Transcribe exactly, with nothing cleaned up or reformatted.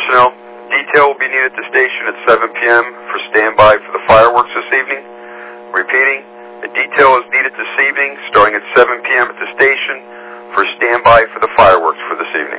personnel. Detail will be needed at the station at seven p.m. for standby for the fireworks this evening. Repeating, a detail is needed this evening starting at seven p.m. at the station for standby for the fireworks for this evening.